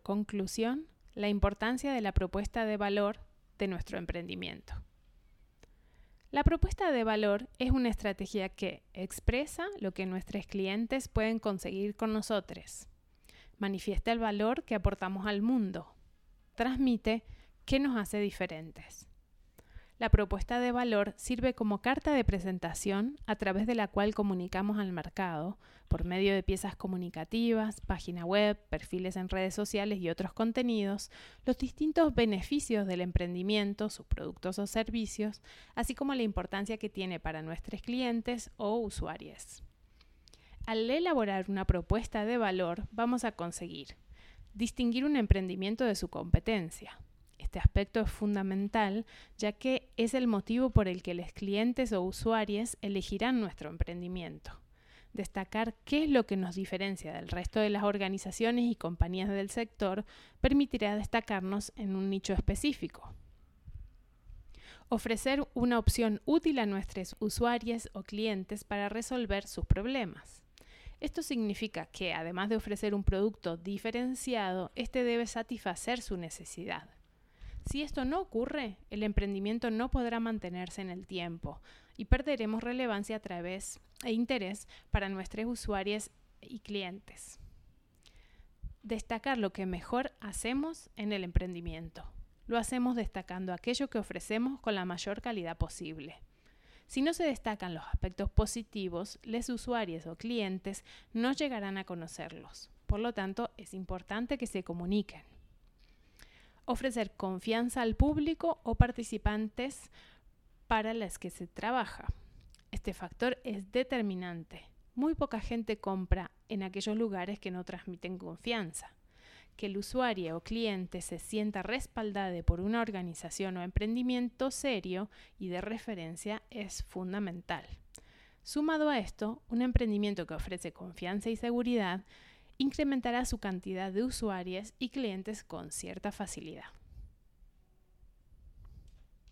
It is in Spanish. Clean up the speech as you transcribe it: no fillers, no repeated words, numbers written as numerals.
Conclusión: la importancia de la propuesta de valor de nuestro emprendimiento. La propuesta de valor es una estrategia que expresa lo que nuestros clientes pueden conseguir con nosotros, manifiesta el valor que aportamos al mundo, transmite qué nos hace diferentes. La propuesta de valor sirve como carta de presentación a través de la cual comunicamos al mercado, por medio de piezas comunicativas, página web, perfiles en redes sociales y otros contenidos, los distintos beneficios del emprendimiento, sus productos o servicios, así como la importancia que tiene para nuestros clientes o usuarios. Al elaborar una propuesta de valor, vamos a conseguir distinguir un emprendimiento de su competencia. Este aspecto es fundamental, ya que es el motivo por el que los clientes o usuarios elegirán nuestro emprendimiento. Destacar qué es lo que nos diferencia del resto de las organizaciones y compañías del sector permitirá destacarnos en un nicho específico. Ofrecer una opción útil a nuestros usuarios o clientes para resolver sus problemas. Esto significa que, además de ofrecer un producto diferenciado, este debe satisfacer su necesidad. Si esto no ocurre, el emprendimiento no podrá mantenerse en el tiempo y perderemos relevancia e interés para nuestros usuarios y clientes. Destacar lo que mejor hacemos en el emprendimiento. Lo hacemos destacando aquello que ofrecemos con la mayor calidad posible. Si no se destacan los aspectos positivos, los usuarios o clientes no llegarán a conocerlos. Por lo tanto, es importante que se comuniquen. Ofrecer confianza al público o participantes para los que se trabaja. Este factor es determinante. Muy poca gente compra en aquellos lugares que no transmiten confianza. Que el usuario o cliente se sienta respaldado por una organización o emprendimiento serio y de referencia es fundamental. Sumado a esto, un emprendimiento que ofrece confianza y seguridad incrementará su cantidad de usuarios y clientes con cierta facilidad.